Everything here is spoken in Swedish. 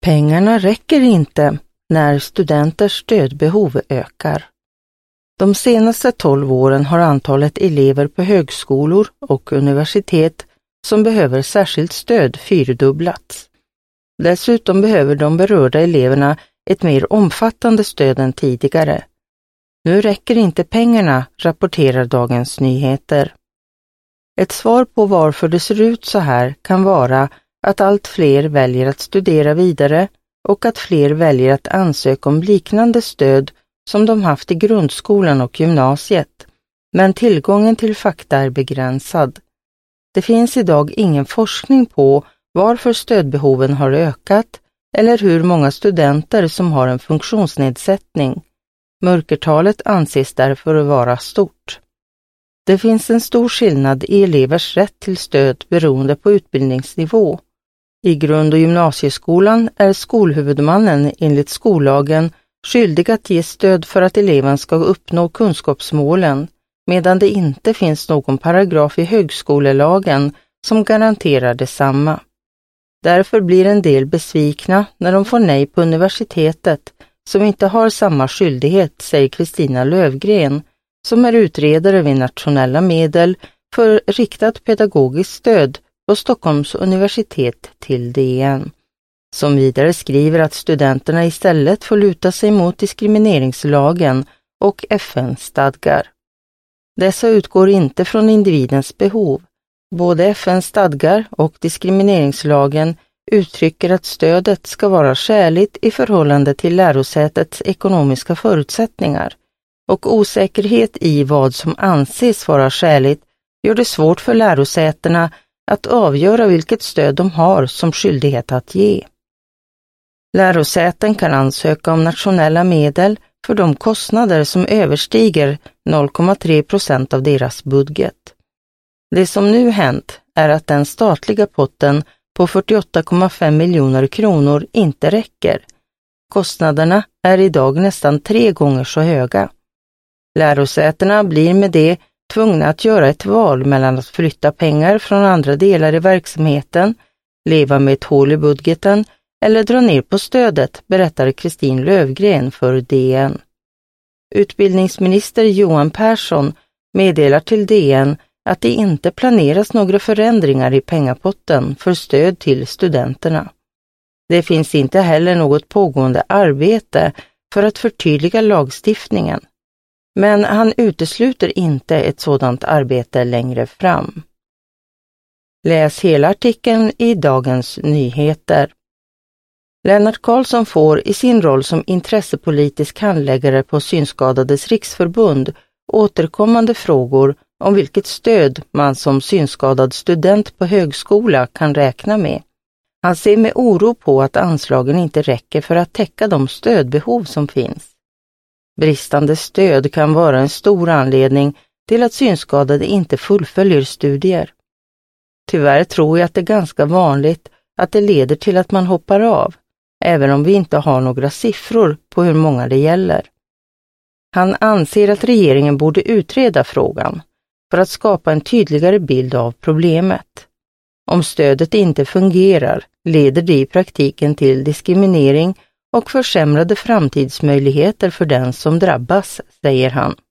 Pengarna räcker inte när studenters stödbehov ökar. De senaste 12 åren har antalet elever på högskolor och universitet som behöver särskilt stöd fyrdubblats. Dessutom behöver de berörda eleverna ett mer omfattande stöd än tidigare. Nu räcker inte pengarna, rapporterar Dagens Nyheter. Ett svar på varför det ser ut så här kan vara att allt fler väljer att studera vidare och att fler väljer att ansöka om liknande stöd som de haft i grundskolan och gymnasiet, men tillgången till fakta är begränsad. Det finns idag ingen forskning på varför stödbehoven har ökat eller hur många studenter som har en funktionsnedsättning. Mörkertalet anses därför vara stort. Det finns en stor skillnad i elevers rätt till stöd beroende på utbildningsnivå. I grund- och gymnasieskolan är skolhuvudmannen enligt skollagen skyldig att ge stöd för att eleven ska uppnå kunskapsmålen, medan det inte finns någon paragraf i högskolelagen som garanterar detsamma. Därför blir en del besvikna när de får nej på universitetet, som inte har samma skyldighet, säger Kristina Lövgren, som är utredare vid nationella medel för riktat pedagogiskt stöd på Stockholms universitet till DN, som vidare skriver att studenterna istället får luta sig mot diskrimineringslagen och FN:s stadgar. Dessa utgår inte från individens behov. Både FN:s stadgar och diskrimineringslagen uttrycker att stödet ska vara skäligt i förhållande till lärosätets ekonomiska förutsättningar, och osäkerhet i vad som anses vara skäligt gör det svårt för lärosätena att avgöra vilket stöd de har som skyldighet att ge. Lärosäten kan ansöka om nationella medel för de kostnader som överstiger 0,3% av deras budget. Det som nu hänt är att den statliga potten på 48,5 miljoner kronor inte räcker. Kostnaderna är idag nästan 3 gånger så höga. Lärosätena blir med det tvungna att göra ett val mellan att flytta pengar från andra delar i verksamheten, leva med ett hål i budgeten eller dra ner på stödet, berättar Kristin Lövgren för DN. Utbildningsminister Johan Persson meddelar till DN att det inte planeras några förändringar i pengapotten för stöd till studenterna. Det finns inte heller något pågående arbete för att förtydliga lagstiftningen. Men han utesluter inte ett sådant arbete längre fram. Läs hela artikeln i Dagens Nyheter. Lennart Karlsson får i sin roll som intressepolitisk handläggare på Synskadades riksförbund återkommande frågor om vilket stöd man som synskadad student på högskola kan räkna med. Han ser med oro på att anslagen inte räcker för att täcka de stödbehov som finns. Bristande stöd kan vara en stor anledning till att synskadade inte fullföljer studier. Tyvärr tror jag att det är ganska vanligt att det leder till att man hoppar av, även om vi inte har några siffror på hur många det gäller. Han anser att regeringen borde utreda frågan för att skapa en tydligare bild av problemet. Om stödet inte fungerar leder det i praktiken till diskriminering och försämrade framtidsmöjligheter för den som drabbas, säger han.